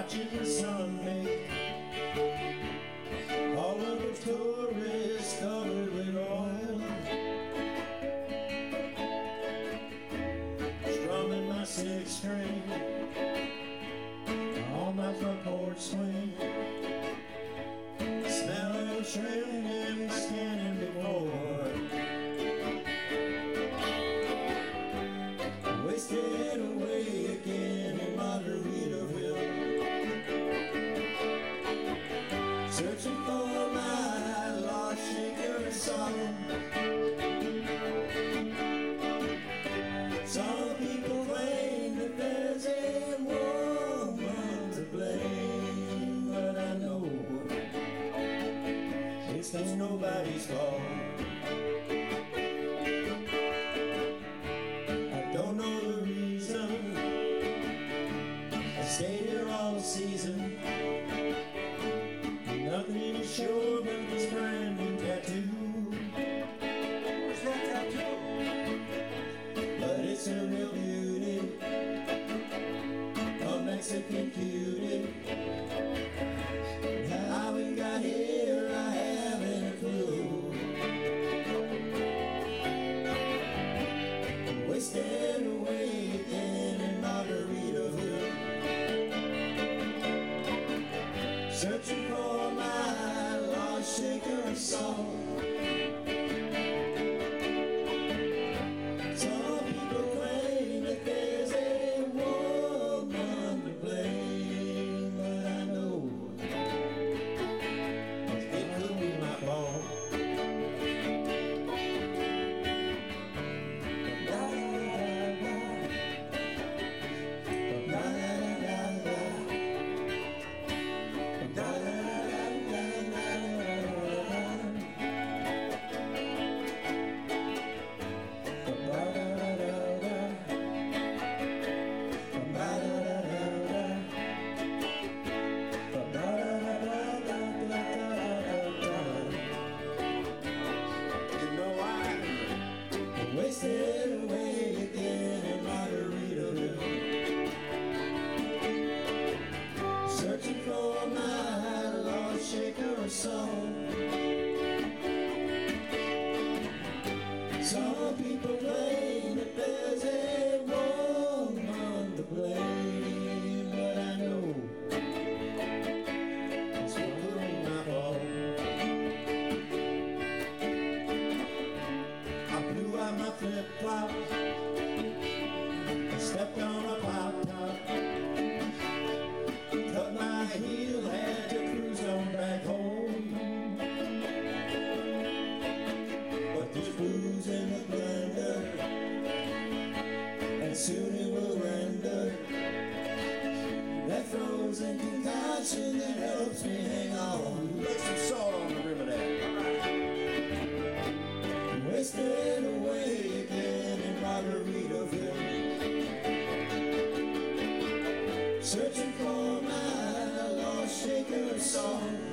watching the sun make all of the tourists covered with oil, strumming my six string on my front porch swing, smelling shrimp and scanning before, wasted away again in Margaritaville, searching for my lost shaker of song. Some people claim that there's a woman to blame, but I know it's nobody's fault. I don't know the reason I stayed here all season. Nothing is sure but this brand new tattoo. Where's that tattoo? But it's a real beauty, a Mexican cutie. How we got here, I haven't a clue. Wasted away again in Margaritaville, searching for my lost shaker of salt. Some people claim that there's a woman to blame, but I know it could be my fault. Wasted away again in Margaritaville, searching for my lost shaker of salt. Some people claim that there's a woman to blame, but I know it's really my fault. My flip-flop, stepped on a pop top, cut my heel, had to cruise on back home. But there's booze in the blender, and soon it will render that frozen concoction that helps me hang on. Put some salt on the rim of that. Wasted away again in Margaritaville, searching for my lost shaker of salt.